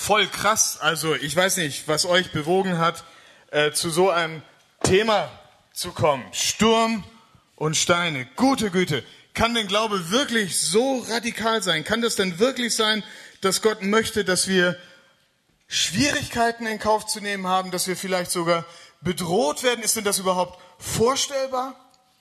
voll krass. Also ich weiß nicht, was euch bewogen hat, zu so einem Thema zu kommen. Sturm und Steine. Gute Güte. Kann denn Glaube wirklich so radikal sein? Kann das denn wirklich sein, dass Gott möchte, dass wir Schwierigkeiten in Kauf zu nehmen haben, dass wir vielleicht sogar bedroht werden? Ist denn das überhaupt vorstellbar?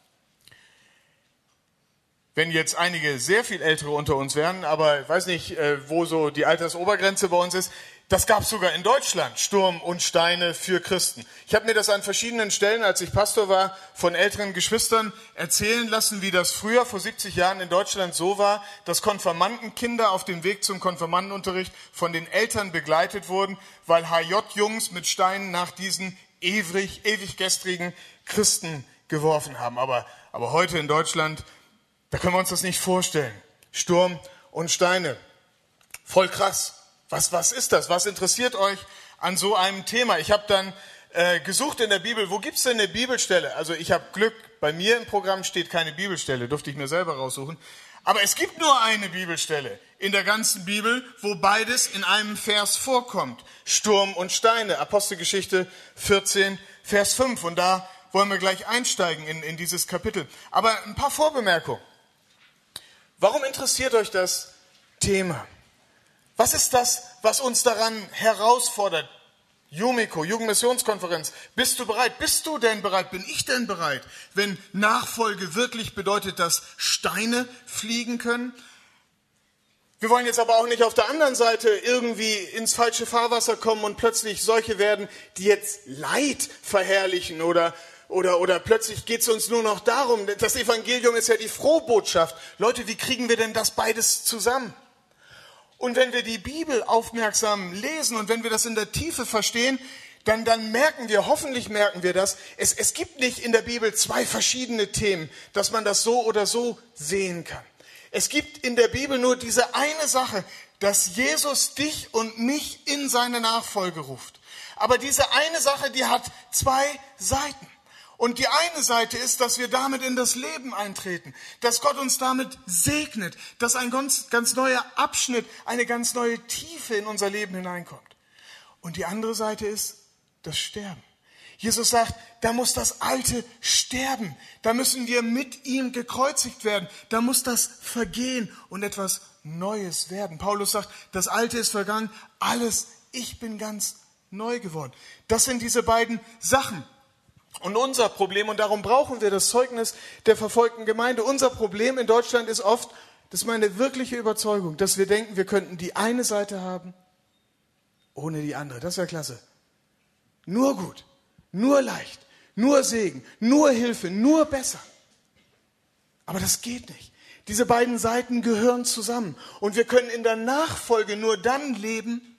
Wenn jetzt einige sehr viel Ältere unter uns wären, aber ich weiß nicht, wo so die Altersobergrenze bei uns ist, das gab es sogar in Deutschland, Sturm und Steine für Christen. Ich habe mir das an verschiedenen Stellen, als ich Pastor war, von älteren Geschwistern erzählen lassen, wie das früher, vor 70 Jahren in Deutschland so war, dass Konfirmandenkinder auf dem Weg zum Konfirmandenunterricht von den Eltern begleitet wurden, weil HJ-Jungs mit Steinen nach diesen ewig gestrigen Christen geworfen haben. Aber heute in Deutschland, da können wir uns das nicht vorstellen. Sturm und Steine. Voll krass. Was ist das? Was interessiert euch an so einem Thema? Ich habe dann gesucht in der Bibel, wo gibt's denn eine Bibelstelle? Also ich habe Glück, bei mir im Programm steht keine Bibelstelle, durfte ich mir selber raussuchen. Aber es gibt nur eine Bibelstelle in der ganzen Bibel, wo beides in einem Vers vorkommt. Sturm und Steine, Apostelgeschichte 14, Vers 5. Und da wollen wir gleich einsteigen in dieses Kapitel. Aber ein paar Vorbemerkungen. Warum interessiert euch das Thema? Was ist das, was uns daran herausfordert? Jumiko, Jugendmissionskonferenz. Bist du bereit? Bist du denn bereit? Bin ich denn bereit? Wenn Nachfolge wirklich bedeutet, dass Steine fliegen können? Wir wollen jetzt aber auch nicht auf der anderen Seite irgendwie ins falsche Fahrwasser kommen und plötzlich solche werden, die jetzt Leid verherrlichen oder plötzlich geht es uns nur noch darum. Das Evangelium ist ja die Frohbotschaft. Leute, wie kriegen wir denn das beides zusammen? Und wenn wir die Bibel aufmerksam lesen und wenn wir das in der Tiefe verstehen, dann hoffentlich merken wir das, es gibt nicht in der Bibel zwei verschiedene Themen, dass man das so oder so sehen kann. Es gibt in der Bibel nur diese eine Sache, dass Jesus dich und mich in seine Nachfolge ruft. Aber diese eine Sache, die hat zwei Seiten. Und die eine Seite ist, dass wir damit in das Leben eintreten, dass Gott uns damit segnet, dass ein ganz neuer Abschnitt, eine ganz neue Tiefe in unser Leben hineinkommt. Und die andere Seite ist das Sterben. Jesus sagt, da muss das Alte sterben, da müssen wir mit ihm gekreuzigt werden, da muss das vergehen und etwas Neues werden. Paulus sagt, das Alte ist vergangen, alles, ich bin ganz neu geworden. Das sind diese beiden Sachen. Und unser Problem, und darum brauchen wir das Zeugnis der verfolgten Gemeinde, unser Problem in Deutschland ist oft, das ist meine wirkliche Überzeugung, dass wir denken, wir könnten die eine Seite haben, ohne die andere. Das wäre klasse. Nur gut, nur leicht, nur Segen, nur Hilfe, nur besser. Aber das geht nicht. Diese beiden Seiten gehören zusammen. Und wir können in der Nachfolge nur dann leben,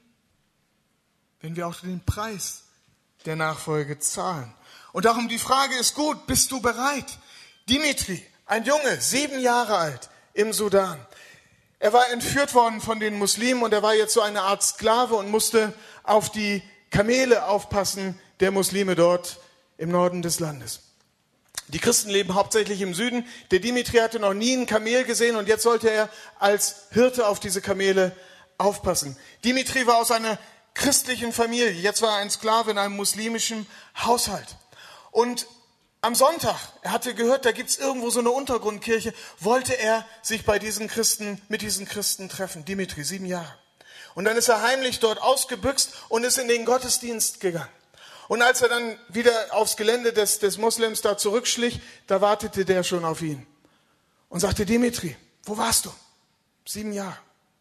wenn wir auch den Preis der Nachfolge zahlen. Und darum die Frage ist gut, bist du bereit? Dimitri, ein Junge, 7 Jahre alt, im Sudan. Er war entführt worden von den Muslimen und er war jetzt so eine Art Sklave und musste auf die Kamele aufpassen der Muslime dort im Norden des Landes. Die Christen leben hauptsächlich im Süden. Der Dimitri hatte noch nie ein Kamel gesehen und jetzt sollte er als Hirte auf diese Kamele aufpassen. Dimitri war aus einer christlichen Familie, jetzt war er ein Sklave in einem muslimischen Haushalt. Und am Sonntag, er hatte gehört, da gibt's irgendwo so eine Untergrundkirche, wollte er sich mit diesen Christen treffen. Dimitri, 7 Jahre. Und dann ist er heimlich dort ausgebüxt und ist in den Gottesdienst gegangen. Und als er dann wieder aufs Gelände des Moslems da zurückschlich, da wartete der schon auf ihn. Und sagte, Dimitri, wo warst du? 7 Jahre.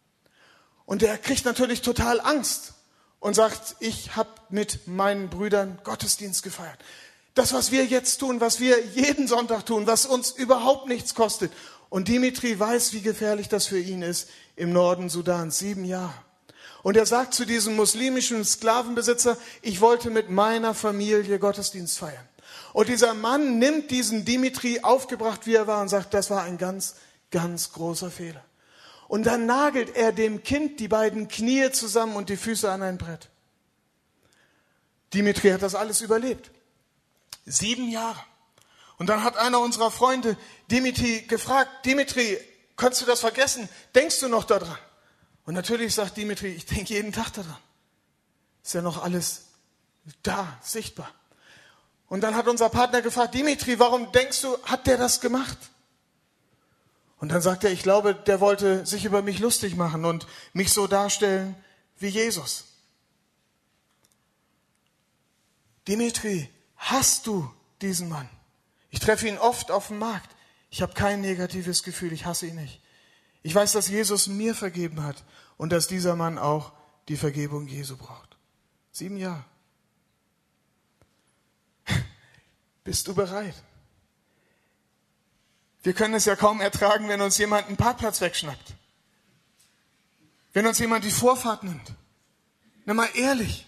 Und der kriegt natürlich total Angst und sagt, ich habe mit meinen Brüdern Gottesdienst gefeiert. Das, was wir jetzt tun, was wir jeden Sonntag tun, was uns überhaupt nichts kostet. Und Dimitri weiß, wie gefährlich das für ihn ist im Norden Sudans, 7 Jahre. Und er sagt zu diesem muslimischen Sklavenbesitzer, ich wollte mit meiner Familie Gottesdienst feiern. Und dieser Mann nimmt diesen Dimitri, aufgebracht wie er war, und sagt, das war ein ganz großer Fehler. Und dann nagelt er dem Kind die beiden Knie zusammen und die Füße an ein Brett. Dimitri hat das alles überlebt. 7 Jahre. Und dann hat einer unserer Freunde Dimitri gefragt, Dimitri, kannst du das vergessen? Denkst du noch daran? Und natürlich sagt Dimitri, ich denke jeden Tag daran. Ist ja noch alles da, sichtbar. Und dann hat unser Partner gefragt, Dimitri, warum denkst du, hat der das gemacht? Und dann sagt er, ich glaube, der wollte sich über mich lustig machen und mich so darstellen wie Jesus. Dimitri, hast du diesen Mann? Ich treffe ihn oft auf dem Markt. Ich habe kein negatives Gefühl, ich hasse ihn nicht. Ich weiß, dass Jesus mir vergeben hat und dass dieser Mann auch die Vergebung Jesu braucht. 7 Jahre. Bist du bereit? Wir können es ja kaum ertragen, wenn uns jemand einen Parkplatz wegschnappt. Wenn uns jemand die Vorfahrt nimmt. Na mal ehrlich.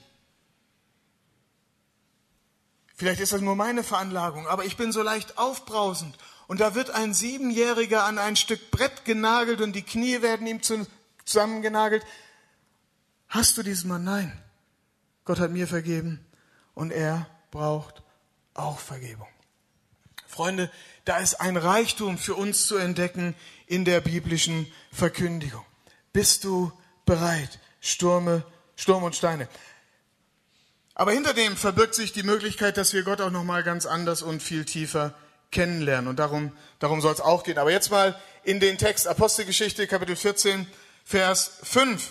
Vielleicht ist das nur meine Veranlagung, aber ich bin so leicht aufbrausend. Und da wird ein 7-Jähriger an ein Stück Brett genagelt und die Knie werden ihm zusammengenagelt. Hast du diesen Mann? Nein. Gott hat mir vergeben und er braucht auch Vergebung. Freunde, da ist ein Reichtum für uns zu entdecken in der biblischen Verkündigung. Bist du bereit? Sturm und Steine. Aber hinter dem verbirgt sich die Möglichkeit, dass wir Gott auch nochmal ganz anders und viel tiefer kennenlernen. Und darum soll es auch gehen. Aber jetzt mal in den Text, Apostelgeschichte, Kapitel 14, Vers 5.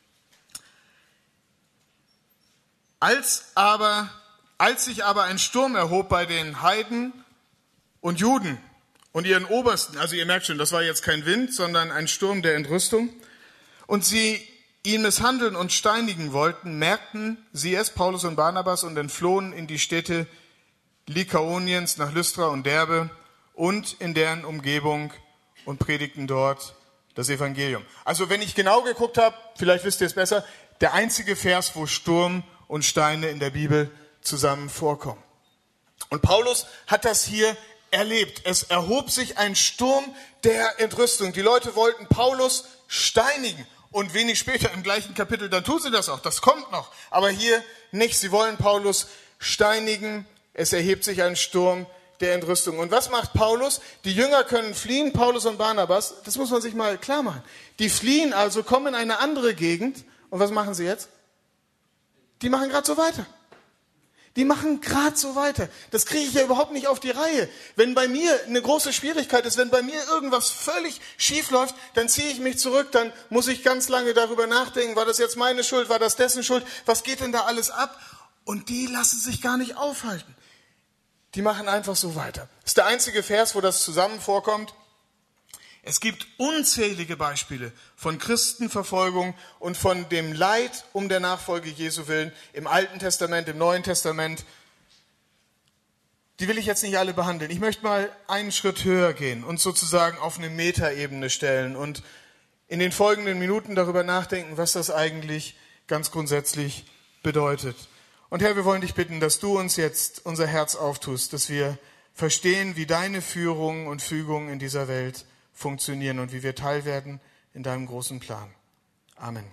Als sich aber ein Sturm erhob bei den Heiden und Juden und ihren Obersten, also ihr merkt schon, das war jetzt kein Wind, sondern ein Sturm der Entrüstung, und sie ihn misshandeln und steinigen wollten, merkten sie es, Paulus und Barnabas, und entflohen in die Städte Lykaoniens nach Lystra und Derbe und in deren Umgebung und predigten dort das Evangelium. Also wenn ich genau geguckt habe, vielleicht wisst ihr es besser, der einzige Vers, wo Sturm und Steine in der Bibel zusammen vorkommen. Und Paulus hat das hier erlebt. Es erhob sich ein Sturm der Entrüstung. Die Leute wollten Paulus steinigen. Und wenig später im gleichen Kapitel, dann tun sie das auch. Das kommt noch. Aber hier nicht. Sie wollen Paulus steinigen. Es erhebt sich ein Sturm der Entrüstung. Und was macht Paulus? Die Jünger können fliehen, Paulus und Barnabas. Das muss man sich mal klar machen. Die fliehen also, kommen in eine andere Gegend. Und was machen sie jetzt? Die machen gerade so weiter. Die machen gerade so weiter. Das kriege ich ja überhaupt nicht auf die Reihe. Wenn bei mir eine große Schwierigkeit ist, wenn bei mir irgendwas völlig schief läuft, dann ziehe ich mich zurück, dann muss ich ganz lange darüber nachdenken, war das jetzt meine Schuld, war das dessen Schuld, was geht denn da alles ab? Und die lassen sich gar nicht aufhalten. Die machen einfach so weiter. Das ist der einzige Vers, wo das zusammen vorkommt. Es gibt unzählige Beispiele von Christenverfolgung und von dem Leid um der Nachfolge Jesu willen im Alten Testament, im Neuen Testament. Die will ich jetzt nicht alle behandeln. Ich möchte mal einen Schritt höher gehen und sozusagen auf eine Metaebene stellen und in den folgenden Minuten darüber nachdenken, was das eigentlich ganz grundsätzlich bedeutet. Und Herr, wir wollen dich bitten, dass du uns jetzt unser Herz auftust, dass wir verstehen, wie deine Führung und Fügung in dieser Welt funktionieren und wie wir Teil werden in deinem großen Plan. Amen.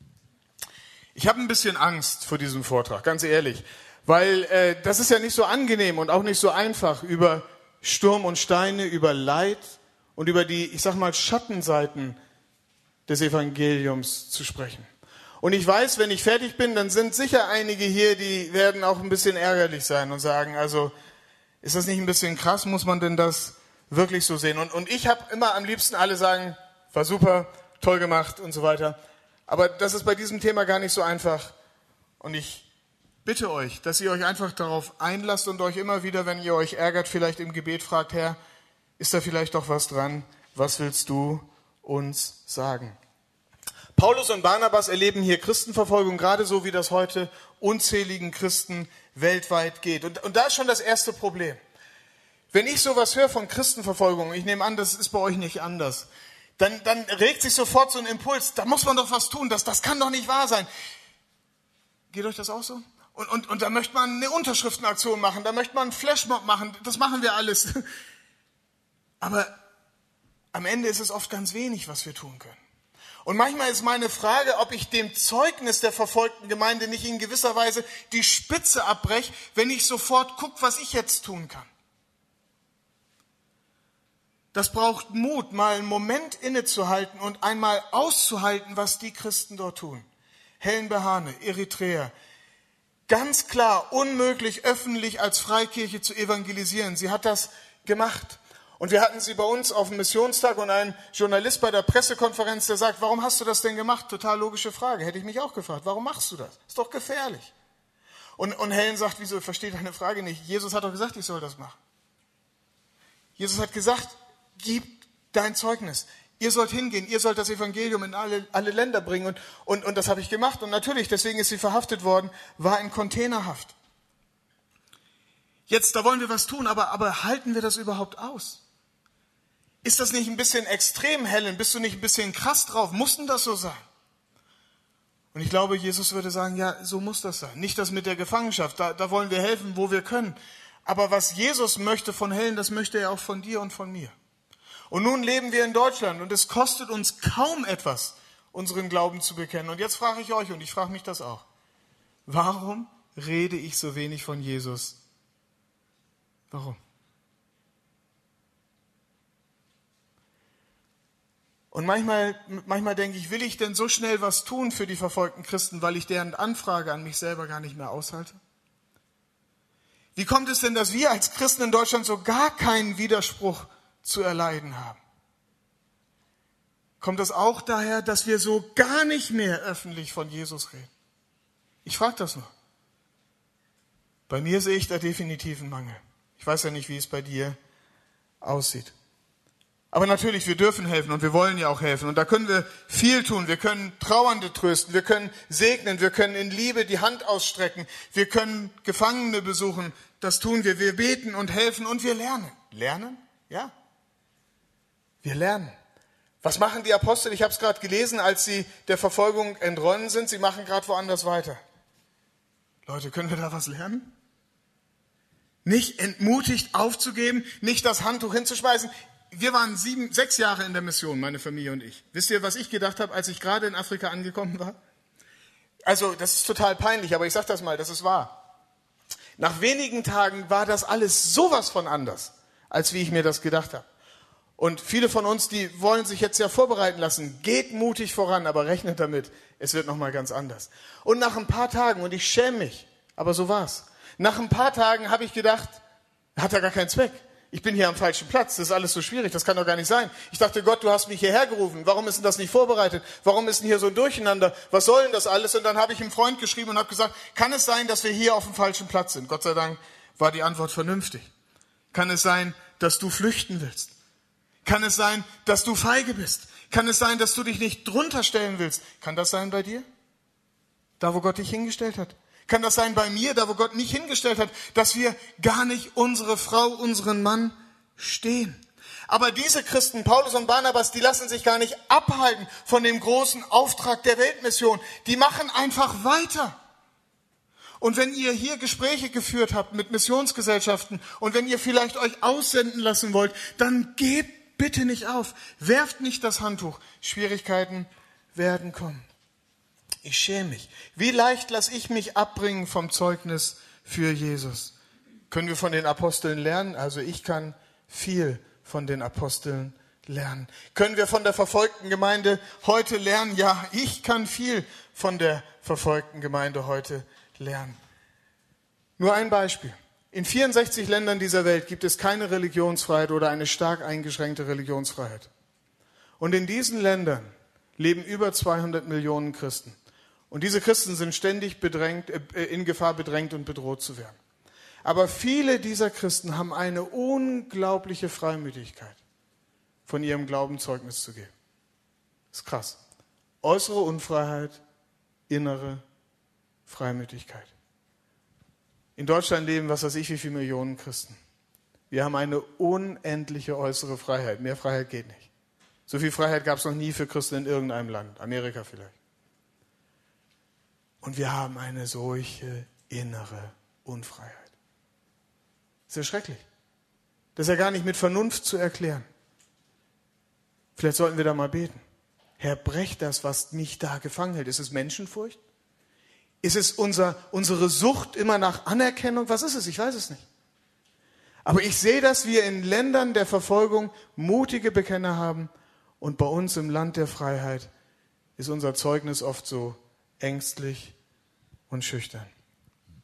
Ich habe ein bisschen Angst vor diesem Vortrag, ganz ehrlich, weil das ist ja nicht so angenehm und auch nicht so einfach, über Sturm und Steine, über Leid und über die, ich sag mal, Schattenseiten des Evangeliums zu sprechen. Und ich weiß, wenn ich fertig bin, dann sind sicher einige hier, die werden auch ein bisschen ärgerlich sein und sagen, also ist das nicht ein bisschen krass, muss man denn das wirklich so sehen? Und ich habe immer am liebsten alle sagen, war super, toll gemacht und so weiter. Aber das ist bei diesem Thema gar nicht so einfach. Und ich bitte euch, dass ihr euch einfach darauf einlasst und euch immer wieder, wenn ihr euch ärgert, vielleicht im Gebet fragt, Herr, ist da vielleicht doch was dran? Was willst du uns sagen? Paulus und Barnabas erleben hier Christenverfolgung, gerade so wie das heute unzähligen Christen weltweit geht. Und da ist schon das erste Problem. Wenn ich sowas höre von Christenverfolgung, ich nehme an, das ist bei euch nicht anders, dann regt sich sofort so ein Impuls, da muss man doch was tun, das kann doch nicht wahr sein. Geht euch das auch so? Und da möchte man eine Unterschriftenaktion machen, da möchte man einen Flashmob machen, das machen wir alles. Aber am Ende ist es oft ganz wenig, was wir tun können. Und manchmal ist meine Frage, ob ich dem Zeugnis der verfolgten Gemeinde nicht in gewisser Weise die Spitze abbreche, wenn ich sofort gucke, was ich jetzt tun kann. Das braucht Mut, mal einen Moment innezuhalten und einmal auszuhalten, was die Christen dort tun. Helen Behane, Eritrea, ganz klar unmöglich, öffentlich als Freikirche zu evangelisieren. Sie hat das gemacht. Und wir hatten sie bei uns auf dem Missionstag und ein Journalist bei der Pressekonferenz, der sagt, warum hast du das denn gemacht? Total logische Frage. Hätte ich mich auch gefragt. Warum machst du das? Ist doch gefährlich. Und Helen sagt, wieso, versteht deine Frage nicht? Jesus hat doch gesagt, ich soll das machen. Jesus hat gesagt, gib dein Zeugnis. Ihr sollt hingehen, ihr sollt das Evangelium in alle Länder bringen. Und das habe ich gemacht. Und natürlich, deswegen ist sie verhaftet worden, war in Containerhaft. Jetzt, da wollen wir was tun, aber halten wir das überhaupt aus? Ist das nicht ein bisschen extrem, Helen? Bist du nicht ein bisschen krass drauf? Muss denn das so sein? Und ich glaube, Jesus würde sagen, ja, so muss das sein. Nicht das mit der Gefangenschaft, da wollen wir helfen, wo wir können. Aber was Jesus möchte von Helen, das möchte er auch von dir und von mir. Und nun leben wir in Deutschland und es kostet uns kaum etwas, unseren Glauben zu bekennen. Und jetzt frage ich euch, und ich frage mich das auch, warum rede ich so wenig von Jesus? Warum? Und manchmal denke ich, will ich denn so schnell was tun für die verfolgten Christen, weil ich deren Anfrage an mich selber gar nicht mehr aushalte? Wie kommt es denn, dass wir als Christen in Deutschland so gar keinen Widerspruch zu erleiden haben? Kommt das auch daher, dass wir so gar nicht mehr öffentlich von Jesus reden? Ich frage das nur. Bei mir sehe ich da definitiv einen Mangel. Ich weiß ja nicht, wie es bei dir aussieht. Aber natürlich, wir dürfen helfen und wir wollen ja auch helfen. Und da können wir viel tun. Wir können Trauernde trösten, wir können segnen, wir können in Liebe die Hand ausstrecken, wir können Gefangene besuchen. Das tun wir. Wir beten und helfen und wir lernen. Lernen? Ja. Wir lernen. Was machen die Apostel? Ich habe es gerade gelesen, als sie der Verfolgung entronnen sind. Sie machen gerade woanders weiter. Leute, können wir da was lernen? Nicht entmutigt aufzugeben, nicht das Handtuch hinzuschmeißen. Wir waren 6 Jahre in der Mission, meine Familie und ich. Wisst ihr, was ich gedacht habe, als ich gerade in Afrika angekommen war? Also, das ist total peinlich, aber ich sage das mal, das ist wahr. Nach wenigen Tagen war das alles sowas von anders, als wie ich mir das gedacht habe. Und viele von uns, die wollen sich jetzt ja vorbereiten lassen. Geht mutig voran, aber rechnet damit, es wird nochmal ganz anders. Und nach ein paar Tagen, und ich schäme mich, aber so war's. Nach ein paar Tagen habe ich gedacht, hat ja gar keinen Zweck. Ich bin hier am falschen Platz, das ist alles so schwierig, das kann doch gar nicht sein. Ich dachte, Gott, du hast mich hierher gerufen, warum ist denn das nicht vorbereitet? Warum ist denn hier so ein Durcheinander? Was soll denn das alles? Und dann habe ich einem Freund geschrieben und habe gesagt, kann es sein, dass wir hier auf dem falschen Platz sind? Gott sei Dank war die Antwort vernünftig. Kann es sein, dass du flüchten willst? Kann es sein, dass du feige bist? Kann es sein, dass du dich nicht drunter stellen willst? Kann das sein bei dir? Da, wo Gott dich hingestellt hat? Kann das sein bei mir, da wo Gott mich hingestellt hat, dass wir gar nicht unsere Frau, unseren Mann stehen? Aber diese Christen, Paulus und Barnabas, die lassen sich gar nicht abhalten von dem großen Auftrag der Weltmission. Die machen einfach weiter. Und wenn ihr hier Gespräche geführt habt mit Missionsgesellschaften und wenn ihr vielleicht euch aussenden lassen wollt, dann gebt bitte nicht auf. Werft nicht das Handtuch. Schwierigkeiten werden kommen. Ich schäme mich. Wie leicht lasse ich mich abbringen vom Zeugnis für Jesus? Können wir von den Aposteln lernen? Also ich kann viel von den Aposteln lernen. Können wir von der verfolgten Gemeinde heute lernen? Ja, ich kann viel von der verfolgten Gemeinde heute lernen. Nur ein Beispiel. In 64 Ländern dieser Welt gibt es keine Religionsfreiheit oder eine stark eingeschränkte Religionsfreiheit. Und in diesen Ländern leben über 200 Millionen Christen. Und diese Christen sind ständig in Gefahr, bedrängt und bedroht zu werden. Aber viele dieser Christen haben eine unglaubliche Freimütigkeit, von ihrem Glauben Zeugnis zu geben. Das ist krass. Äußere Unfreiheit, innere Freimütigkeit. In Deutschland leben, was weiß ich, wie viele Millionen Christen. Wir haben eine unendliche äußere Freiheit. Mehr Freiheit geht nicht. So viel Freiheit gab es noch nie für Christen in irgendeinem Land. Amerika vielleicht. Und wir haben eine solche innere Unfreiheit. Das ist ja schrecklich. Das ist ja gar nicht mit Vernunft zu erklären. Vielleicht sollten wir da mal beten. Herr, brech das, was mich da gefangen hält. Ist es Menschenfurcht? Ist es unsere Sucht immer nach Anerkennung? Was ist es? Ich weiß es nicht. Aber ich sehe, dass wir in Ländern der Verfolgung mutige Bekenner haben und bei uns im Land der Freiheit ist unser Zeugnis oft so ängstlich und schüchtern.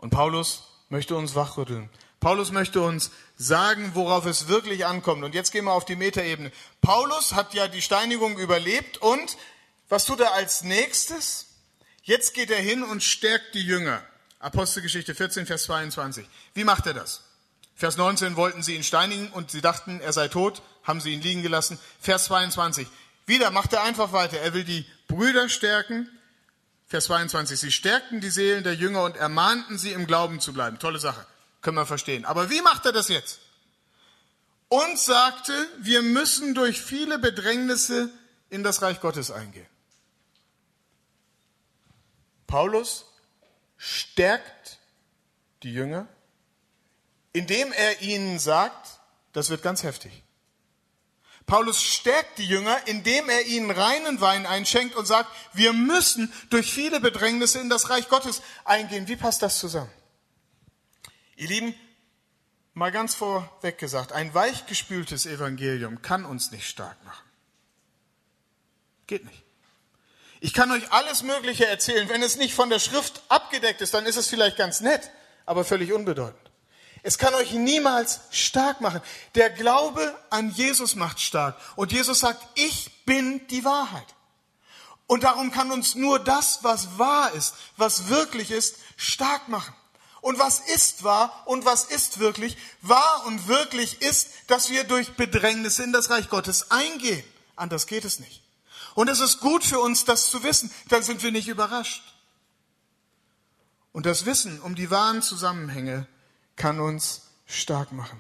Und Paulus möchte uns wachrütteln. Paulus möchte uns sagen, worauf es wirklich ankommt. Und jetzt gehen wir auf die Metaebene. Paulus hat ja die Steinigung überlebt und was tut er als nächstes? Jetzt geht er hin und stärkt die Jünger. Apostelgeschichte 14, Vers 22. Wie macht er das? Vers 19 wollten sie ihn steinigen und sie dachten, er sei tot, haben sie ihn liegen gelassen. Vers 22. Wieder macht er einfach weiter. Er will die Brüder stärken. Vers 22. Sie stärkten die Seelen der Jünger und ermahnten sie, im Glauben zu bleiben. Tolle Sache. Können wir verstehen. Aber wie macht er das jetzt? Und sagte, wir müssen durch viele Bedrängnisse in das Reich Gottes eingehen. Paulus stärkt die Jünger, indem er ihnen sagt, das wird ganz heftig. Paulus stärkt die Jünger, indem er ihnen reinen Wein einschenkt und sagt, wir müssen durch viele Bedrängnisse in das Reich Gottes eingehen. Wie passt das zusammen? Ihr Lieben, mal ganz vorweg gesagt, ein weichgespültes Evangelium kann uns nicht stark machen. Geht nicht. Ich kann euch alles Mögliche erzählen. Wenn es nicht von der Schrift abgedeckt ist, dann ist es vielleicht ganz nett, aber völlig unbedeutend. Es kann euch niemals stark machen. Der Glaube an Jesus macht stark. Und Jesus sagt, ich bin die Wahrheit. Und darum kann uns nur das, was wahr ist, was wirklich ist, stark machen. Und was ist wahr und was ist wirklich? Wahr und wirklich ist, dass wir durch Bedrängnisse in das Reich Gottes eingehen. Anders geht es nicht. Und es ist gut für uns, das zu wissen. Dann sind wir nicht überrascht. Und das Wissen um die wahren Zusammenhänge kann uns stark machen.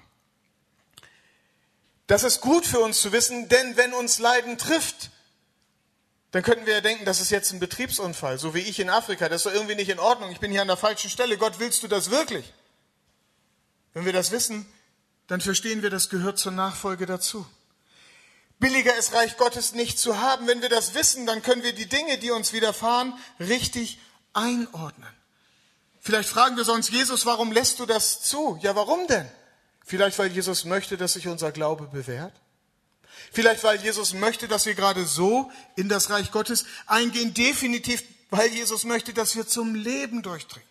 Das ist gut für uns zu wissen, denn wenn uns Leiden trifft, dann könnten wir ja denken, das ist jetzt ein Betriebsunfall, so wie ich in Afrika. Das ist doch irgendwie nicht in Ordnung. Ich bin hier an der falschen Stelle. Gott, willst du das wirklich? Wenn wir das wissen, dann verstehen wir, das gehört zur Nachfolge dazu. Billiger ist Reich Gottes nicht zu haben. Wenn wir das wissen, dann können wir die Dinge, die uns widerfahren, richtig einordnen. Vielleicht fragen wir sonst, Jesus, warum lässt du das zu? Ja, warum denn? Vielleicht, weil Jesus möchte, dass sich unser Glaube bewährt. Vielleicht, weil Jesus möchte, dass wir gerade so in das Reich Gottes eingehen. Definitiv, weil Jesus möchte, dass wir zum Leben durchdringen.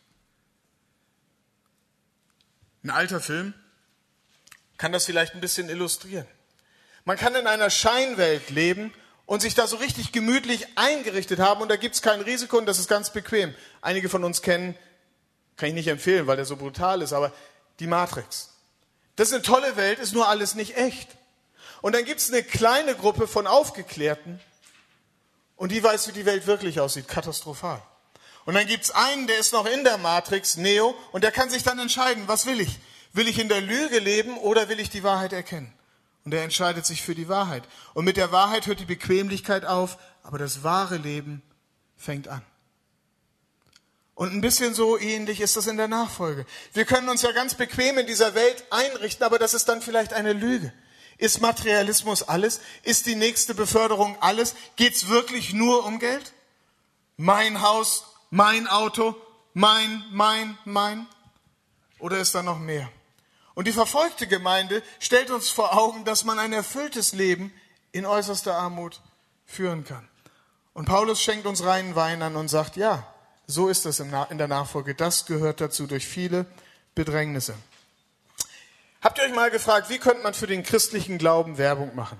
Ein alter Film kann das vielleicht ein bisschen illustrieren. Man kann in einer Scheinwelt leben und sich da so richtig gemütlich eingerichtet haben und da gibt es kein Risiko und das ist ganz bequem. Einige von uns kennen, kann ich nicht empfehlen, weil der so brutal ist, aber die Matrix. Das ist eine tolle Welt, ist nur alles nicht echt. Und dann gibt es eine kleine Gruppe von Aufgeklärten und die weiß, wie die Welt wirklich aussieht, katastrophal. Und dann gibt es einen, der ist noch in der Matrix, Neo, und der kann sich dann entscheiden, was will ich? Will ich in der Lüge leben oder will ich die Wahrheit erkennen? Und er entscheidet sich für die Wahrheit. Und mit der Wahrheit hört die Bequemlichkeit auf, aber das wahre Leben fängt an. Und ein bisschen so ähnlich ist das in der Nachfolge. Wir können uns ja ganz bequem in dieser Welt einrichten, aber das ist dann vielleicht eine Lüge. Ist Materialismus alles? Ist die nächste Beförderung alles? Geht's wirklich nur um Geld? Mein Haus, mein Auto, mein? Oder ist da noch mehr? Und die verfolgte Gemeinde stellt uns vor Augen, dass man ein erfülltes Leben in äußerster Armut führen kann. Und Paulus schenkt uns reinen Wein an und sagt, ja, so ist es in der Nachfolge. Das gehört dazu durch viele Bedrängnisse. Habt ihr euch mal gefragt, wie könnte man für den christlichen Glauben Werbung machen?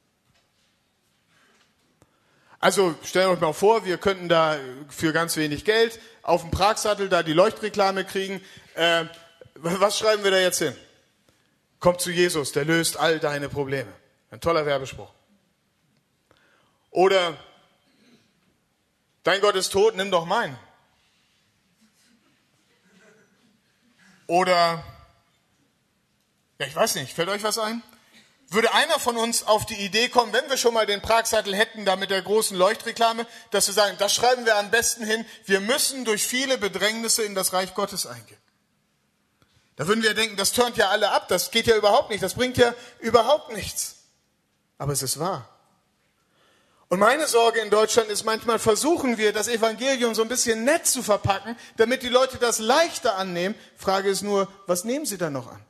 Also stellt euch mal vor, wir könnten da für ganz wenig Geld auf dem Pragsattel da die Leuchtreklame kriegen. Was schreiben wir da jetzt hin? Komm zu Jesus, der löst all deine Probleme. Ein toller Werbespruch. Oder, dein Gott ist tot, nimm doch meinen. Oder, ja, ich weiß nicht, fällt euch was ein? Würde einer von uns auf die Idee kommen, wenn wir schon mal den Pragsattel hätten, da mit der großen Leuchtreklame, dass wir sagen, das schreiben wir am besten hin, wir müssen durch viele Bedrängnisse in das Reich Gottes eingehen. Da würden wir denken, das turnt ja alle ab, das geht ja überhaupt nicht, das bringt ja überhaupt nichts. Aber es ist wahr. Und meine Sorge in Deutschland ist, manchmal versuchen wir, das Evangelium so ein bisschen nett zu verpacken, damit die Leute das leichter annehmen. Frage ist nur, was nehmen sie dann noch an?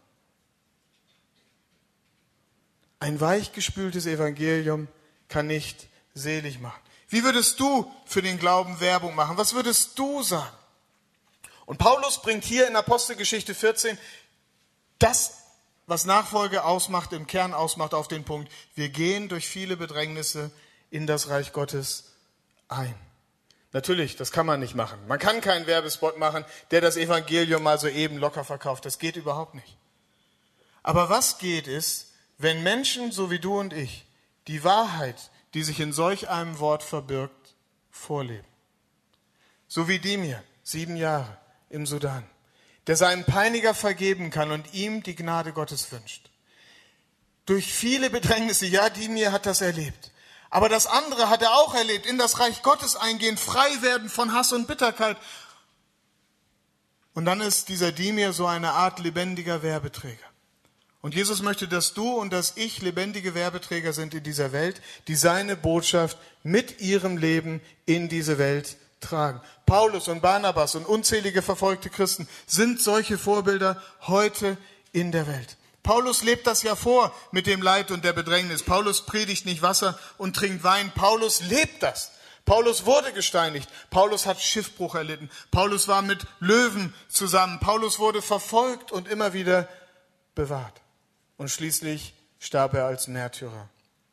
Ein weichgespültes Evangelium kann nicht selig machen. Wie würdest du für den Glauben Werbung machen? Was würdest du sagen? Und Paulus bringt hier in Apostelgeschichte 14 das, was Nachfolge ausmacht, im Kern ausmacht, auf den Punkt: Wir gehen durch viele Bedrängnisse in das Reich Gottes ein. Natürlich, das kann man nicht machen. Man kann keinen Werbespot machen, der das Evangelium mal so eben locker verkauft. Das geht überhaupt nicht. Aber was geht ist, wenn Menschen, so wie du und ich, die Wahrheit, die sich in solch einem Wort verbirgt, vorleben. So wie Dimir, 7 Jahre im Sudan, der seinem Peiniger vergeben kann und ihm die Gnade Gottes wünscht. Durch viele Bedrängnisse, ja, Dimir hat das erlebt. Aber das andere hat er auch erlebt, in das Reich Gottes eingehen, frei werden von Hass und Bitterkeit. Und dann ist dieser Dimir so eine Art lebendiger Werbeträger. Und Jesus möchte, dass du und dass ich lebendige Werbeträger sind in dieser Welt, die seine Botschaft mit ihrem Leben in diese Welt tragen. Paulus und Barnabas und unzählige verfolgte Christen sind solche Vorbilder heute in der Welt. Paulus lebt das ja vor mit dem Leid und der Bedrängnis. Paulus predigt nicht Wasser und trinkt Wein. Paulus lebt das. Paulus wurde gesteinigt. Paulus hat Schiffbruch erlitten. Paulus war mit Löwen zusammen. Paulus wurde verfolgt und immer wieder bewahrt. Und schließlich starb er als Märtyrer.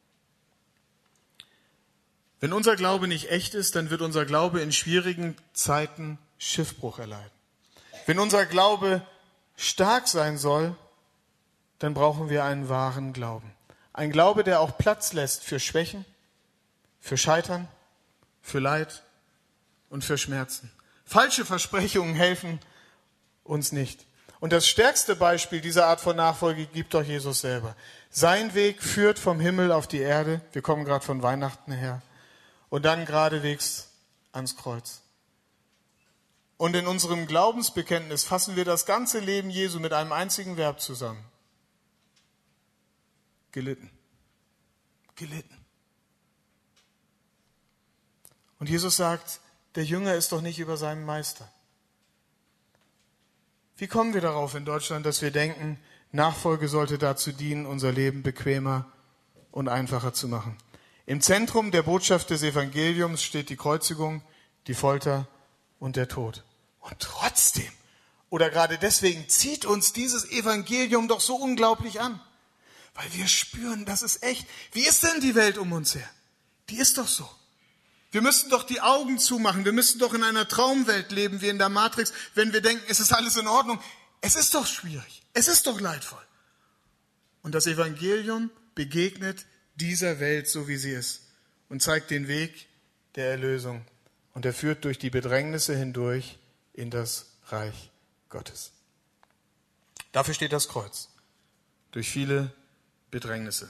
Wenn unser Glaube nicht echt ist, dann wird unser Glaube in schwierigen Zeiten Schiffbruch erleiden. Wenn unser Glaube stark sein soll, dann brauchen wir einen wahren Glauben. Ein Glaube, der auch Platz lässt für Schwächen, für Scheitern, für Leid und für Schmerzen. Falsche Versprechungen helfen uns nicht. Und das stärkste Beispiel dieser Art von Nachfolge gibt doch Jesus selber. Sein Weg führt vom Himmel auf die Erde. Wir kommen gerade von Weihnachten her. Und dann geradewegs ans Kreuz. Und in unserem Glaubensbekenntnis fassen wir das ganze Leben Jesu mit einem einzigen Verb zusammen. Gelitten. Gelitten. Und Jesus sagt, der Jünger ist doch nicht über seinem Meister. Wie kommen wir darauf in Deutschland, dass wir denken, Nachfolge sollte dazu dienen, unser Leben bequemer und einfacher zu machen? Im Zentrum der Botschaft des Evangeliums steht die Kreuzigung, die Folter und der Tod. Und trotzdem, oder gerade deswegen, zieht uns dieses Evangelium doch so unglaublich an. Weil wir spüren, das ist echt. Wie ist denn die Welt um uns her? Die ist doch so. Wir müssen doch die Augen zumachen. Wir müssen doch in einer Traumwelt leben, wie in der Matrix, wenn wir denken, es ist alles in Ordnung. Es ist doch schwierig. Es ist doch leidvoll. Und das Evangelium begegnet dieser Welt, so wie sie ist, und zeigt den Weg der Erlösung. Und er führt durch die Bedrängnisse hindurch in das Reich Gottes. Dafür steht das Kreuz. Durch viele Bedrängnisse.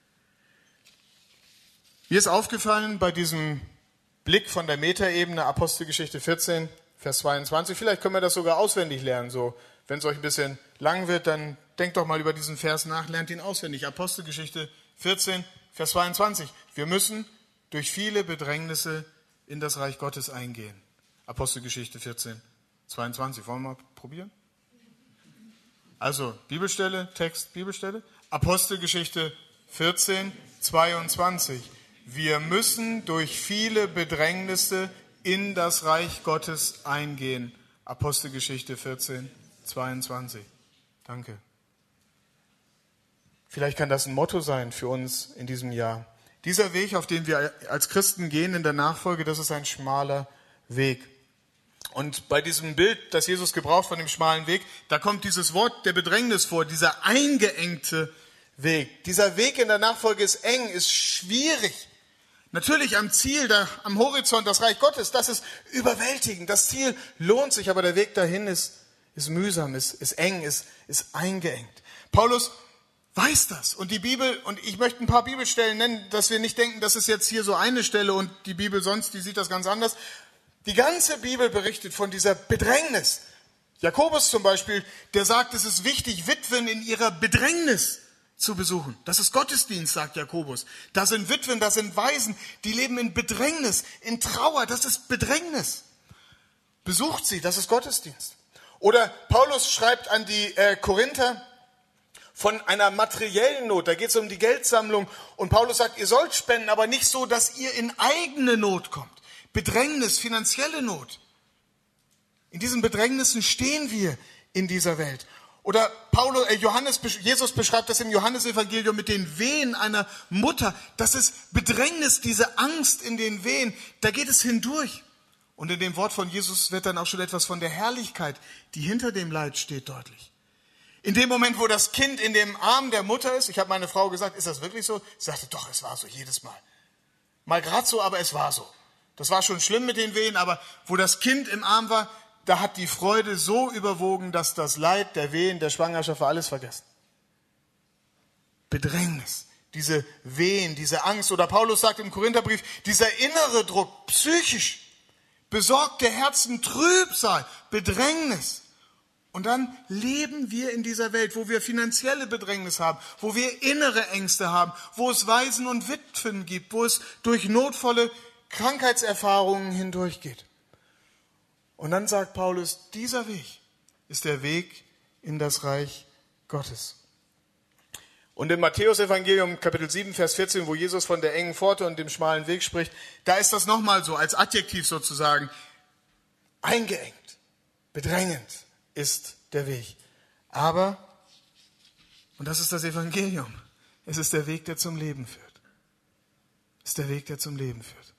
Mir ist aufgefallen bei diesem Blick von der Metaebene, Apostelgeschichte 14, Vers 22, vielleicht können wir das sogar auswendig lernen, so. Wenn es euch ein bisschen lang wird, dann denkt doch mal über diesen Vers nach, lernt ihn auswendig. Apostelgeschichte 14, Vers 22. Wir müssen durch viele Bedrängnisse in das Reich Gottes eingehen. Apostelgeschichte 14, 22. Wollen wir mal probieren? Also, Bibelstelle, Text, Bibelstelle. Apostelgeschichte 14, 22. Wir müssen durch viele Bedrängnisse in das Reich Gottes eingehen. Apostelgeschichte 14, 22. Danke. Vielleicht kann das ein Motto sein für uns in diesem Jahr. Dieser Weg, auf den wir als Christen gehen in der Nachfolge, das ist ein schmaler Weg. Und bei diesem Bild, das Jesus gebraucht von dem schmalen Weg, da kommt dieses Wort der Bedrängnis vor, dieser eingeengte Weg. Dieser Weg in der Nachfolge ist eng, ist schwierig. Natürlich am Ziel, am Horizont, das Reich Gottes, das ist überwältigend. Das Ziel lohnt sich, aber der Weg dahin ist mühsam, ist eng, ist eingeengt. Paulus weiß das. Und die Bibel, und ich möchte ein paar Bibelstellen nennen, dass wir nicht denken, das ist jetzt hier so eine Stelle und die Bibel sonst, die sieht das ganz anders. Die ganze Bibel berichtet von dieser Bedrängnis. Jakobus zum Beispiel, der sagt, es ist wichtig, Witwen in ihrer Bedrängnis zu besuchen. Das ist Gottesdienst, sagt Jakobus. Da sind Witwen, da sind Waisen, die leben in Bedrängnis, in Trauer, das ist Bedrängnis. Besucht sie, das ist Gottesdienst. Oder Paulus schreibt an die Korinther von einer materiellen Not, da geht es um die Geldsammlung und Paulus sagt, ihr sollt spenden, aber nicht so, dass ihr in eigene Not kommt. Bedrängnis, finanzielle Not. In diesen Bedrängnissen stehen wir in dieser Welt. Oder Jesus beschreibt das im Johannesevangelium mit den Wehen einer Mutter. Das ist Bedrängnis, diese Angst in den Wehen. Da geht es hindurch. Und in dem Wort von Jesus wird dann auch schon etwas von der Herrlichkeit, die hinter dem Leid steht, deutlich. In dem Moment, wo das Kind in dem Arm der Mutter ist, ich habe meine Frau gesagt, ist das wirklich so? Sie sagte, doch, es war so, jedes Mal. Mal gerade so, aber es war so. Das war schon schlimm mit den Wehen, aber wo das Kind im Arm war, da hat die Freude so überwogen, dass das Leid der Wehen, der Schwangerschaft war alles vergessen. Bedrängnis, diese Wehen, diese Angst. Oder Paulus sagt im Korintherbrief, dieser innere Druck, psychisch, besorgte Herzen, Trübsal, Bedrängnis. Und dann leben wir in dieser Welt, wo wir finanzielle Bedrängnis haben, wo wir innere Ängste haben, wo es Waisen und Witwen gibt, wo es durch notvolle Krankheitserfahrungen hindurchgeht. Und dann sagt Paulus, dieser Weg ist der Weg in das Reich Gottes. Und im Matthäus-Evangelium, Kapitel 7, Vers 14, wo Jesus von der engen Pforte und dem schmalen Weg spricht, da ist das nochmal so, als Adjektiv sozusagen, eingeengt, bedrängend ist der Weg. Aber, und das ist das Evangelium, es ist der Weg, der zum Leben führt. Es ist der Weg, der zum Leben führt.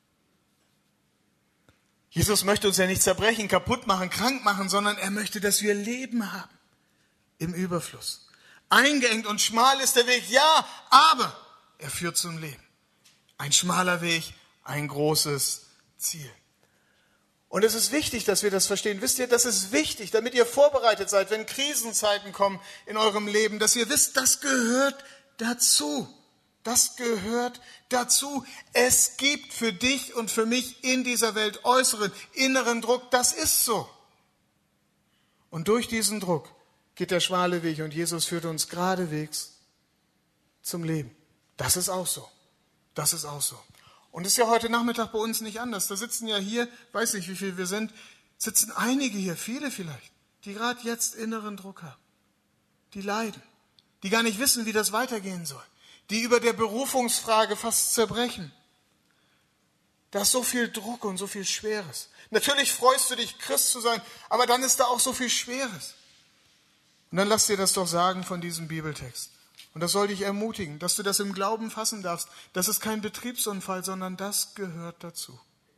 Jesus möchte uns ja nicht zerbrechen, kaputt machen, krank machen, sondern er möchte, dass wir Leben haben. Im Überfluss. Eingeengt und schmal ist der Weg, ja, aber er führt zum Leben. Ein schmaler Weg, ein großes Ziel. Und es ist wichtig, dass wir das verstehen. Wisst ihr, das ist wichtig, damit ihr vorbereitet seid, wenn Krisenzeiten kommen in eurem Leben, dass ihr wisst, das gehört dazu. Das gehört dazu. Es gibt für dich und für mich in dieser Welt äußeren, inneren Druck. Das ist so. Und durch diesen Druck geht der schmale Weg und Jesus führt uns geradewegs zum Leben. Das ist auch so. Das ist auch so. Und es ist ja heute Nachmittag bei uns nicht anders. Da sitzen ja hier, weiß nicht, wie viele wir sind, sitzen einige hier, viele vielleicht, die gerade jetzt inneren Druck haben. Die leiden. Die gar nicht wissen, wie das weitergehen soll. Die über der Berufungsfrage fast zerbrechen. Da ist so viel Druck und so viel Schweres. Natürlich freust du dich, Christ zu sein, aber dann ist da auch so viel Schweres. Und dann lass dir das doch sagen von diesem Bibeltext. Und das soll dich ermutigen, dass du das im Glauben fassen darfst. Das ist kein Betriebsunfall, sondern das gehört dazu.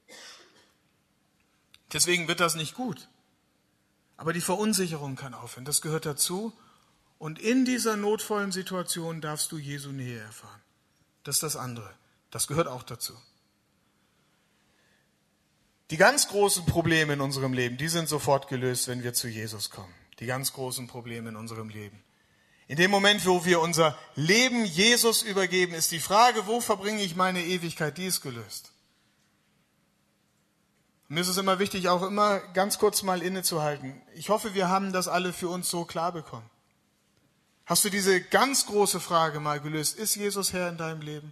Deswegen wird das nicht gut. Aber die Verunsicherung kann aufhören. Das gehört dazu. Und in dieser notvollen Situation darfst du Jesu Nähe erfahren. Das ist das andere. Das gehört auch dazu. Die ganz großen Probleme in unserem Leben, die sind sofort gelöst, wenn wir zu Jesus kommen. Die ganz großen Probleme in unserem Leben. In dem Moment, wo wir unser Leben Jesus übergeben, ist die Frage, wo verbringe ich meine Ewigkeit, die ist gelöst. Mir ist es immer wichtig, auch immer ganz kurz mal innezuhalten. Ich hoffe, wir haben das alle für uns so klar bekommen. Hast du diese ganz große Frage mal gelöst? Ist Jesus Herr in deinem Leben?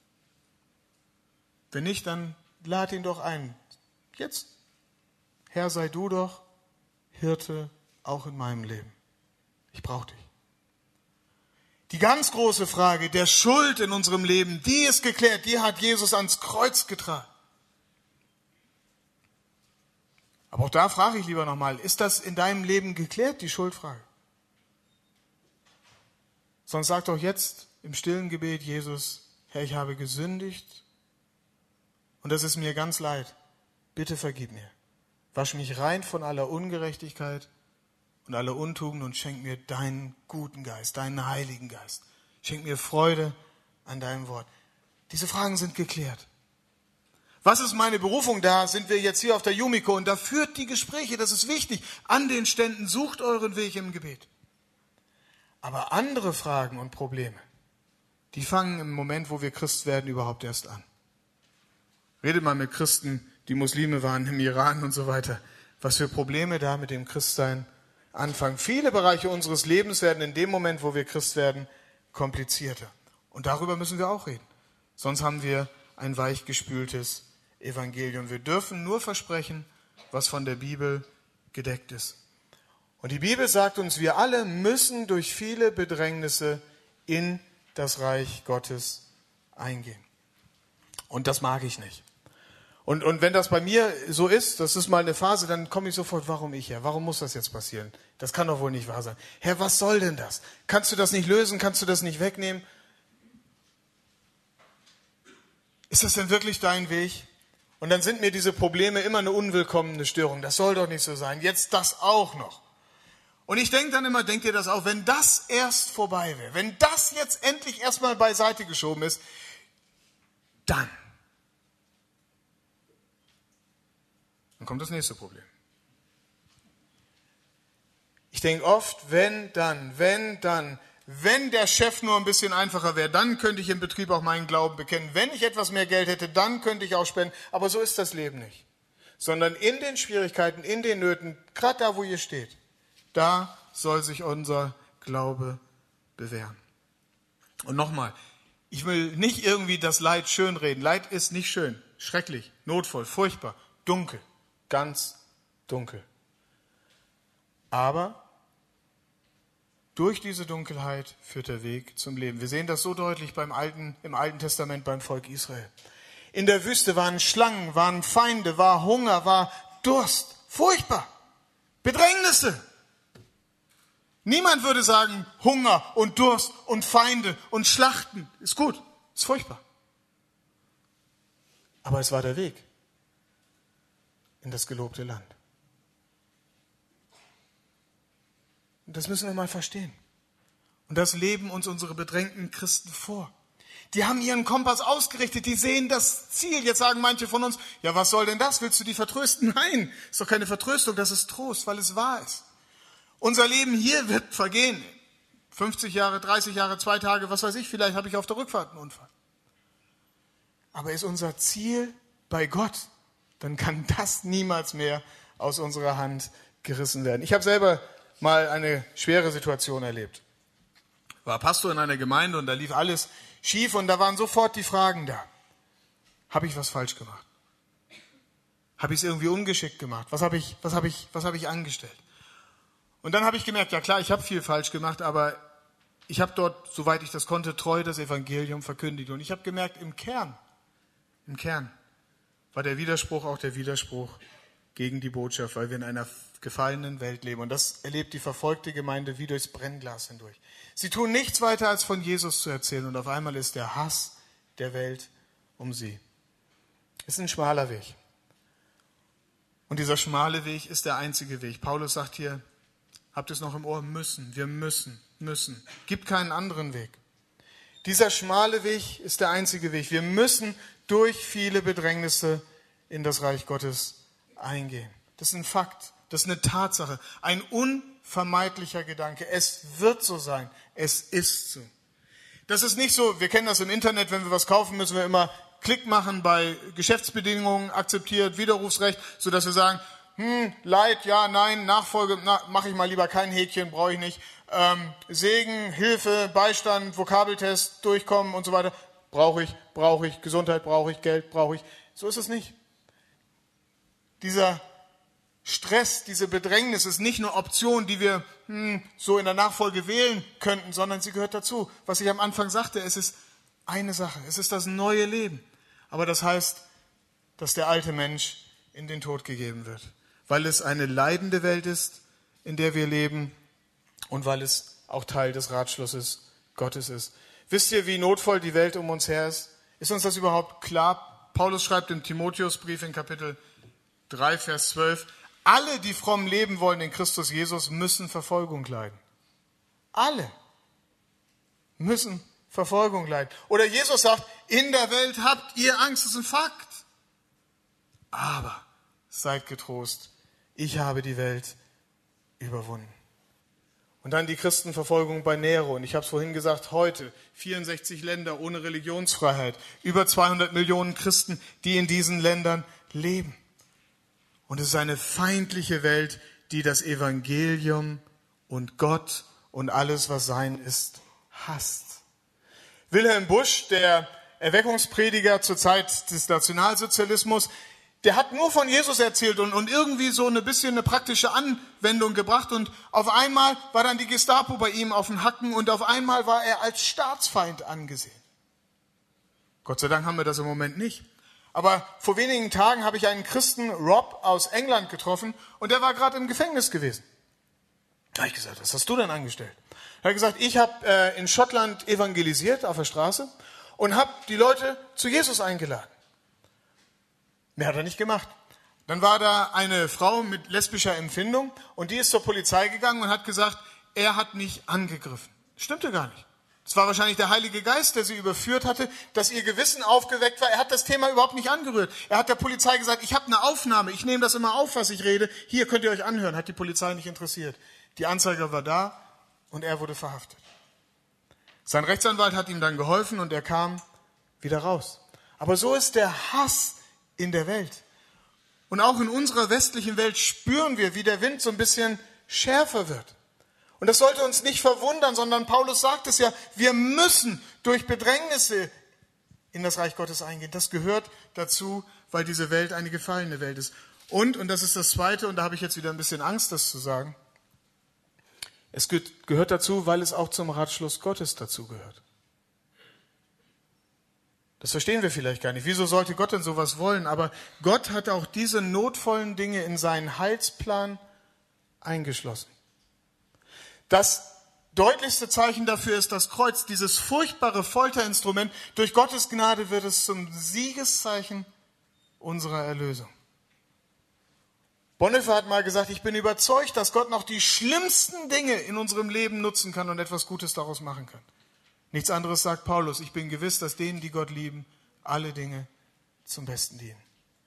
Wenn nicht, dann lad ihn doch ein. Jetzt, Herr, sei du doch Hirte auch in meinem Leben. Ich brauche dich. Die ganz große Frage der Schuld in unserem Leben, die ist geklärt, die hat Jesus ans Kreuz getragen. Aber auch da frage ich lieber nochmal, ist das in deinem Leben geklärt, die Schuldfrage? Sonst sag doch jetzt im stillen Gebet, Jesus, Herr, ich habe gesündigt und das ist mir ganz leid. Bitte vergib mir. Wasch mich rein von aller Ungerechtigkeit und aller Untugend und schenk mir deinen guten Geist, deinen Heiligen Geist. Schenk mir Freude an deinem Wort. Diese Fragen sind geklärt. Was ist meine Berufung? Da sind wir jetzt hier auf der Yumiko und da führt die Gespräche, das ist wichtig. An den Ständen sucht euren Weg im Gebet. Aber andere Fragen und Probleme, die fangen im Moment, wo wir Christ werden, überhaupt erst an. Redet mal mit Christen, die Muslime waren im Iran und so weiter. Was für Probleme da mit dem Christsein anfangen. Viele Bereiche unseres Lebens werden in dem Moment, wo wir Christ werden, komplizierter. Und darüber müssen wir auch reden. Sonst haben wir ein weichgespültes Evangelium. Wir dürfen nur versprechen, was von der Bibel gedeckt ist. Und die Bibel sagt uns, wir alle müssen durch viele Bedrängnisse in das Reich Gottes eingehen. Und das mag ich nicht. Und wenn das bei mir so ist, das ist mal eine Phase, dann komme ich sofort, warum ich, Herr? Warum muss das jetzt passieren? Das kann doch wohl nicht wahr sein. Herr, was soll denn das? Kannst du das nicht lösen? Kannst du das nicht wegnehmen? Ist das denn wirklich dein Weg? Und dann sind mir diese Probleme immer eine unwillkommene Störung. Das soll doch nicht so sein. Jetzt das auch noch. Und ich denke dann immer, denkt ihr das auch, wenn das erst vorbei wäre, wenn das jetzt endlich erstmal beiseite geschoben ist, dann kommt das nächste Problem. Ich denke oft, wenn der Chef nur ein bisschen einfacher wäre, dann könnte ich im Betrieb auch meinen Glauben bekennen. Wenn ich etwas mehr Geld hätte, dann könnte ich auch spenden. Aber so ist das Leben nicht. Sondern in den Schwierigkeiten, in den Nöten, gerade da, wo ihr steht, da soll sich unser Glaube bewähren. Und nochmal, ich will nicht irgendwie das Leid schönreden. Leid ist nicht schön, schrecklich, notvoll, furchtbar, dunkel, ganz dunkel. Aber durch diese Dunkelheit führt der Weg zum Leben. Wir sehen das so deutlich im Alten Testament beim Volk Israel. In der Wüste waren Schlangen, waren Feinde, war Hunger, war Durst. Furchtbar. Bedrängnisse. Niemand würde sagen, Hunger und Durst und Feinde und Schlachten. Ist gut, ist furchtbar. Aber es war der Weg in das gelobte Land. Und das müssen wir mal verstehen. Und das leben uns unsere bedrängten Christen vor. Die haben ihren Kompass ausgerichtet, die sehen das Ziel. Jetzt sagen manche von uns, ja, was soll denn das? Willst du die vertrösten? Nein, ist doch keine Vertröstung, das ist Trost, weil es wahr ist. Unser Leben hier wird vergehen. 50 Jahre, 30 Jahre, 2 Tage, was weiß ich, vielleicht habe ich auf der Rückfahrt einen Unfall. Aber ist unser Ziel bei Gott, dann kann das niemals mehr aus unserer Hand gerissen werden. Ich habe selber mal eine schwere Situation erlebt. War Pastor in einer Gemeinde und da lief alles schief und da waren sofort die Fragen da. Habe ich was falsch gemacht? Habe ich es irgendwie ungeschickt gemacht? Was habe ich angestellt? Und dann habe ich gemerkt, ja klar, ich habe viel falsch gemacht, aber ich habe dort, soweit ich das konnte, treu das Evangelium verkündigt. Und ich habe gemerkt, im Kern war der Widerspruch auch der Widerspruch gegen die Botschaft, weil wir in einer gefallenen Welt leben. Und das erlebt die verfolgte Gemeinde wie durchs Brennglas hindurch. Sie tun nichts weiter, als von Jesus zu erzählen. Und auf einmal ist der Hass der Welt um sie. Es ist ein schmaler Weg. Und dieser schmale Weg ist der einzige Weg. Paulus sagt hier, habt ihr es noch im Ohr? Wir müssen. Gibt keinen anderen Weg. Dieser schmale Weg ist der einzige Weg. Wir müssen durch viele Bedrängnisse in das Reich Gottes eingehen. Das ist ein Fakt, das ist eine Tatsache, ein unvermeidlicher Gedanke. Es wird so sein, es ist so. Das ist nicht so, wir kennen das im Internet, wenn wir was kaufen, müssen wir immer Klick machen bei Geschäftsbedingungen, akzeptiert, Widerrufsrecht, sodass wir sagen, Leid, ja, nein, Nachfolge, mache ich mal lieber kein Häkchen, brauche ich nicht. Segen, Hilfe, Beistand, Vokabeltest, Durchkommen und so weiter, brauche ich, Gesundheit brauche ich, Geld brauche ich. So ist es nicht. Dieser Stress, diese Bedrängnis ist nicht eine Option, die wir so in der Nachfolge wählen könnten, sondern sie gehört dazu. Was ich am Anfang sagte, es ist eine Sache, es ist das neue Leben. Aber das heißt, dass der alte Mensch in den Tod gegeben wird. Weil es eine leidende Welt ist, in der wir leben und weil es auch Teil des Ratschlusses Gottes ist. Wisst ihr, wie notvoll die Welt um uns her ist? Ist uns das überhaupt klar? Paulus schreibt im Timotheusbrief in Kapitel 3, Vers 12, alle, die fromm leben wollen in Christus Jesus, müssen Verfolgung leiden. Alle müssen Verfolgung leiden. Oder Jesus sagt, in der Welt habt ihr Angst, das ist ein Fakt. Aber seid getrost, ich habe die Welt überwunden. Und dann die Christenverfolgung bei Nero. Und ich habe es vorhin gesagt, heute 64 Länder ohne Religionsfreiheit. Über 200 Millionen Christen, die in diesen Ländern leben. Und es ist eine feindliche Welt, die das Evangelium und Gott und alles, was sein ist, hasst. Wilhelm Busch, der Erweckungsprediger zur Zeit des Nationalsozialismus, der hat nur von Jesus erzählt und irgendwie so ein bisschen eine praktische Anwendung gebracht. Und auf einmal war dann die Gestapo bei ihm auf den Hacken und auf einmal war er als Staatsfeind angesehen. Gott sei Dank haben wir das im Moment nicht. Aber vor wenigen Tagen habe ich einen Christen, Rob, aus England getroffen und der war gerade im Gefängnis gewesen. Da habe ich gesagt, was hast du denn angestellt? Er hat gesagt, ich habe in Schottland evangelisiert auf der Straße und habe die Leute zu Jesus eingeladen. Mehr hat er nicht gemacht. Dann war da eine Frau mit lesbischer Empfindung und die ist zur Polizei gegangen und hat gesagt, er hat mich angegriffen. Stimmte gar nicht. Es war wahrscheinlich der Heilige Geist, der sie überführt hatte, dass ihr Gewissen aufgeweckt war. Er hat das Thema überhaupt nicht angerührt. Er hat der Polizei gesagt, ich habe eine Aufnahme, ich nehme das immer auf, was ich rede. Hier könnt ihr euch anhören. Hat die Polizei nicht interessiert. Die Anzeige war da und er wurde verhaftet. Sein Rechtsanwalt hat ihm dann geholfen und er kam wieder raus. Aber so ist der Hass in der Welt. Und auch in unserer westlichen Welt spüren wir, wie der Wind so ein bisschen schärfer wird. Und das sollte uns nicht verwundern, sondern Paulus sagt es ja, wir müssen durch Bedrängnisse in das Reich Gottes eingehen. Das gehört dazu, weil diese Welt eine gefallene Welt ist. Und das ist das Zweite, und da habe ich jetzt wieder ein bisschen Angst, das zu sagen, es gehört dazu, weil es auch zum Ratschluss Gottes dazu gehört. Das verstehen wir vielleicht gar nicht. Wieso sollte Gott denn sowas wollen? Aber Gott hat auch diese notvollen Dinge in seinen Heilsplan eingeschlossen. Das deutlichste Zeichen dafür ist das Kreuz, dieses furchtbare Folterinstrument. Durch Gottes Gnade wird es zum Siegeszeichen unserer Erlösung. Bonhoeffer hat mal gesagt, ich bin überzeugt, dass Gott noch die schlimmsten Dinge in unserem Leben nutzen kann und etwas Gutes daraus machen kann. Nichts anderes sagt Paulus. Ich bin gewiss, dass denen, die Gott lieben, alle Dinge zum Besten dienen.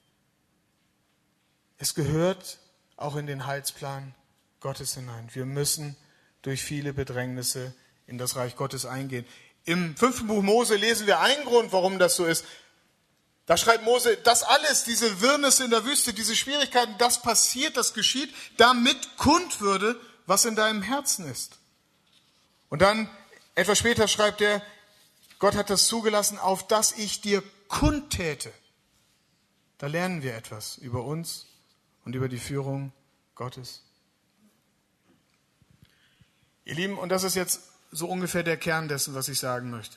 Es gehört auch in den Heilsplan Gottes hinein. Wir müssen durch viele Bedrängnisse in das Reich Gottes eingehen. Im 5. Buch Mose lesen wir einen Grund, warum das so ist. Da schreibt Mose, das alles, diese Wirrnisse in der Wüste, diese Schwierigkeiten, das passiert, das geschieht, damit kund würde, was in deinem Herzen ist. Und dann, etwas später schreibt er, Gott hat das zugelassen, auf dass ich dir kundtäte. Da lernen wir etwas über uns und über die Führung Gottes. Ihr Lieben, und das ist jetzt so ungefähr der Kern dessen, was ich sagen möchte.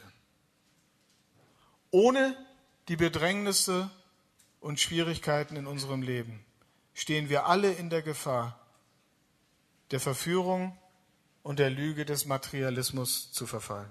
Ohne die Bedrängnisse und Schwierigkeiten in unserem Leben stehen wir alle in der Gefahr, der Verführung und der Lüge des Materialismus zu verfallen.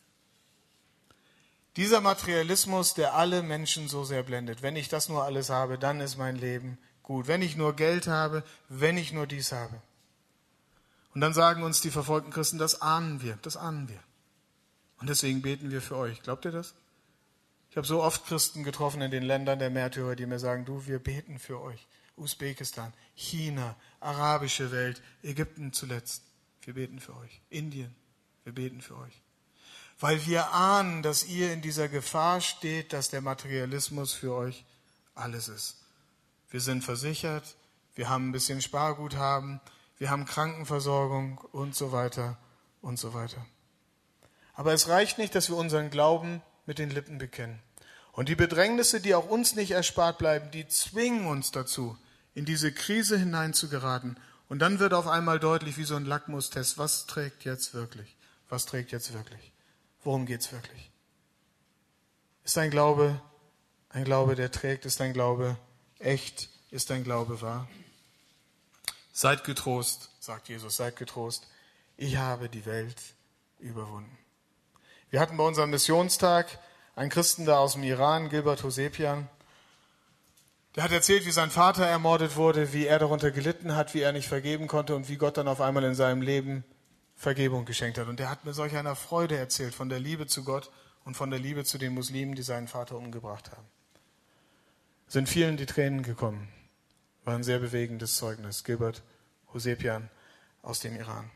Dieser Materialismus, der alle Menschen so sehr blendet. Wenn ich das nur alles habe, dann ist mein Leben gut. Wenn ich nur Geld habe, wenn ich nur dies habe. Und dann sagen uns die verfolgten Christen, das ahnen wir, das ahnen wir. Und deswegen beten wir für euch. Glaubt ihr das? Ich habe so oft Christen getroffen in den Ländern der Märtyrer, die mir sagen, du, wir beten für euch. Usbekistan, China, arabische Welt, Ägypten zuletzt. Wir beten für euch. Indien, wir beten für euch. Weil wir ahnen, dass ihr in dieser Gefahr steht, dass der Materialismus für euch alles ist. Wir sind versichert, wir haben ein bisschen Sparguthaben, wir haben Krankenversorgung und so weiter und so weiter. Aber es reicht nicht, dass wir unseren Glauben mit den Lippen bekennen. Und die Bedrängnisse, die auch uns nicht erspart bleiben, die zwingen uns dazu, in diese Krise hineinzugeraten. Und dann wird auf einmal deutlich, wie so ein Lackmustest, was trägt jetzt wirklich? Was trägt jetzt wirklich? Worum geht's wirklich? Ist dein Glaube ein Glaube, der trägt? Ist dein Glaube echt? Ist dein Glaube wahr? Seid getrost, sagt Jesus, seid getrost. Ich habe die Welt überwunden. Wir hatten bei unserem Missionstag einen Christen da aus dem Iran, Gilbert Hosepian. Der hat erzählt, wie sein Vater ermordet wurde, wie er darunter gelitten hat, wie er nicht vergeben konnte und wie Gott dann auf einmal in seinem Leben Vergebung geschenkt hat. Und er hat mit solch einer Freude erzählt von der Liebe zu Gott und von der Liebe zu den Muslimen, die seinen Vater umgebracht haben. Sind vielen die Tränen gekommen. War ein sehr bewegendes Zeugnis. Gilbert Hosepian aus dem Iran.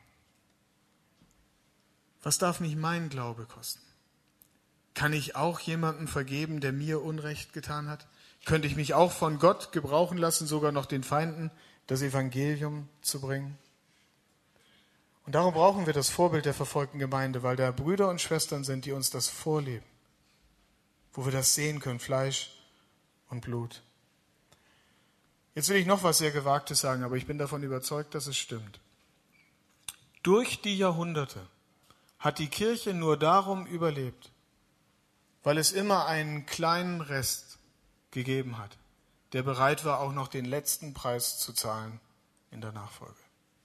Was darf mich mein Glaube kosten? Kann ich auch jemandem vergeben, der mir Unrecht getan hat? Könnte ich mich auch von Gott gebrauchen lassen, sogar noch den Feinden das Evangelium zu bringen? Und darum brauchen wir das Vorbild der verfolgten Gemeinde, weil da Brüder und Schwestern sind, die uns das vorleben, wo wir das sehen können, Fleisch und Blut. Jetzt will ich noch was sehr Gewagtes sagen, aber ich bin davon überzeugt, dass es stimmt. Durch die Jahrhunderte hat die Kirche nur darum überlebt, weil es immer einen kleinen Rest gegeben hat, der bereit war, auch noch den letzten Preis zu zahlen in der Nachfolge.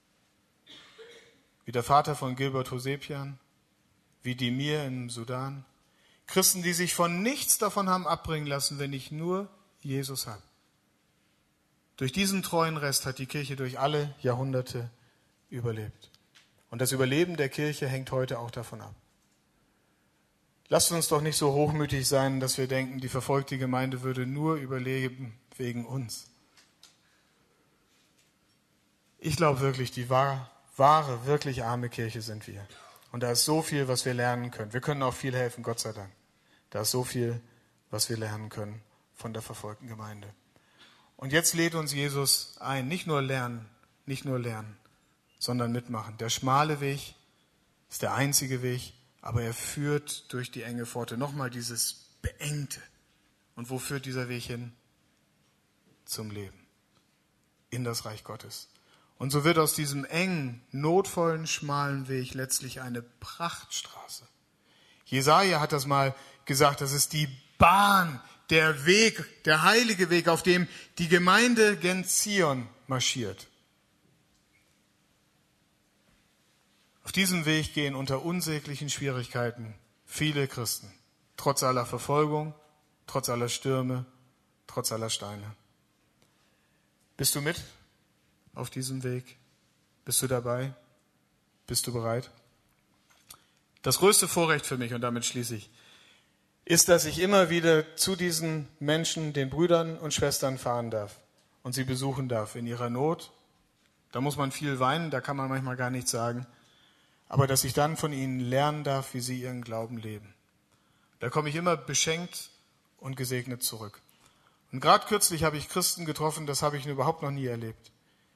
Wie der Vater von Gilbert Hosepian, wie Dimir im Sudan. Christen, die sich von nichts davon haben abbringen lassen, wenn ich nur Jesus habe. Durch diesen treuen Rest hat die Kirche durch alle Jahrhunderte überlebt. Und das Überleben der Kirche hängt heute auch davon ab. Lasst uns doch nicht so hochmütig sein, dass wir denken, die verfolgte Gemeinde würde nur überleben wegen uns. Ich glaube wirklich, die wahre, wirklich arme Kirche sind wir. Und da ist so viel, was wir lernen können. Wir können auch viel helfen, Gott sei Dank. Da ist so viel, was wir lernen können von der verfolgten Gemeinde. Und jetzt lädt uns Jesus ein, nicht nur lernen, sondern mitmachen. Der schmale Weg ist der einzige Weg, aber er führt durch die enge Pforte. Nochmal dieses Beengte. Und wo führt dieser Weg hin? Zum Leben. In das Reich Gottes. Und so wird aus diesem engen, notvollen, schmalen Weg letztlich eine Prachtstraße. Jesaja hat das mal gesagt, das ist die Bahn, der Weg, der heilige Weg, auf dem die Gemeinde gen Zion marschiert. Auf diesem Weg gehen unter unsäglichen Schwierigkeiten viele Christen, trotz aller Verfolgung, trotz aller Stürme, trotz aller Steine. Bist du mit auf diesem Weg? Bist du dabei? Bist du bereit? Das größte Vorrecht für mich, und damit schließe ich, ist, dass ich immer wieder zu diesen Menschen, den Brüdern und Schwestern fahren darf und sie besuchen darf in ihrer Not. Da muss man viel weinen, da kann man manchmal gar nichts sagen. Aber dass ich dann von ihnen lernen darf, wie sie ihren Glauben leben. Da komme ich immer beschenkt und gesegnet zurück. Und gerade kürzlich habe ich Christen getroffen, das habe ich überhaupt noch nie erlebt.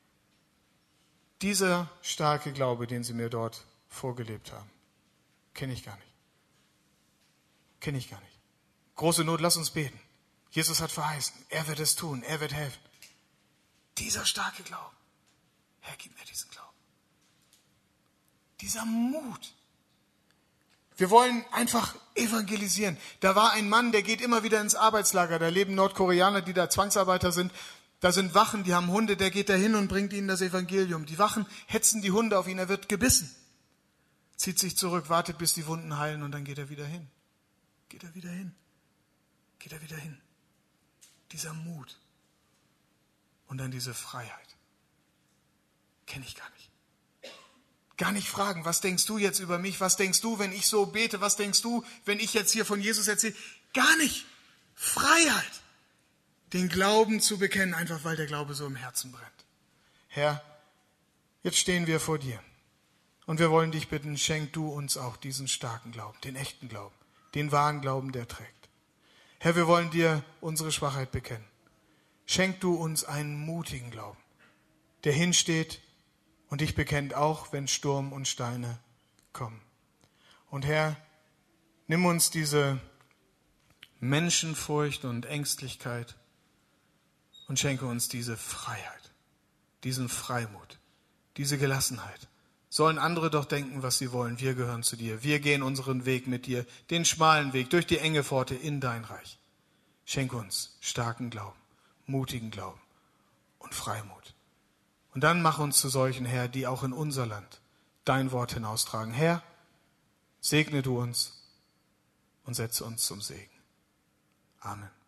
Dieser starke Glaube, den sie mir dort vorgelebt haben, kenne ich gar nicht. Kenne ich gar nicht. Große Not, lass uns beten. Jesus hat verheißen, er wird es tun, er wird helfen. Dieser starke Glaube, Herr, gib mir diesen Glauben. Dieser Mut. Wir wollen einfach evangelisieren. Da war ein Mann, der geht immer wieder ins Arbeitslager. Da leben Nordkoreaner, die da Zwangsarbeiter sind. Da sind Wachen, die haben Hunde. Der geht da hin und bringt ihnen das Evangelium. Die Wachen hetzen die Hunde auf ihn. Er wird gebissen. Zieht sich zurück, wartet, bis die Wunden heilen und dann geht er wieder hin. Geht er wieder hin. Geht er wieder hin. Dieser Mut. Und dann diese Freiheit. Kenne ich gar nicht. Gar nicht fragen, was denkst du jetzt über mich? Was denkst du, wenn ich so bete? Was denkst du, wenn ich jetzt hier von Jesus erzähle? Gar nicht. Freiheit. Den Glauben zu bekennen, einfach weil der Glaube so im Herzen brennt. Herr, jetzt stehen wir vor dir. Und wir wollen dich bitten, schenk du uns auch diesen starken Glauben, den echten Glauben, den wahren Glauben, der trägt. Herr, wir wollen dir unsere Schwachheit bekennen. Schenk du uns einen mutigen Glauben, der hinsteht und dich bekennt, auch wenn Sturm und Steine kommen. Und Herr, nimm uns diese Menschenfurcht und Ängstlichkeit und schenke uns diese Freiheit, diesen Freimut, diese Gelassenheit. Sollen andere doch denken, was sie wollen. Wir gehören zu dir. Wir gehen unseren Weg mit dir, den schmalen Weg, durch die enge Pforte in dein Reich. Schenke uns starken Glauben, mutigen Glauben und Freimut. Und dann mach uns zu solchen, Herr, die auch in unser Land dein Wort hinaustragen. Herr, segne du uns und setze uns zum Segen. Amen.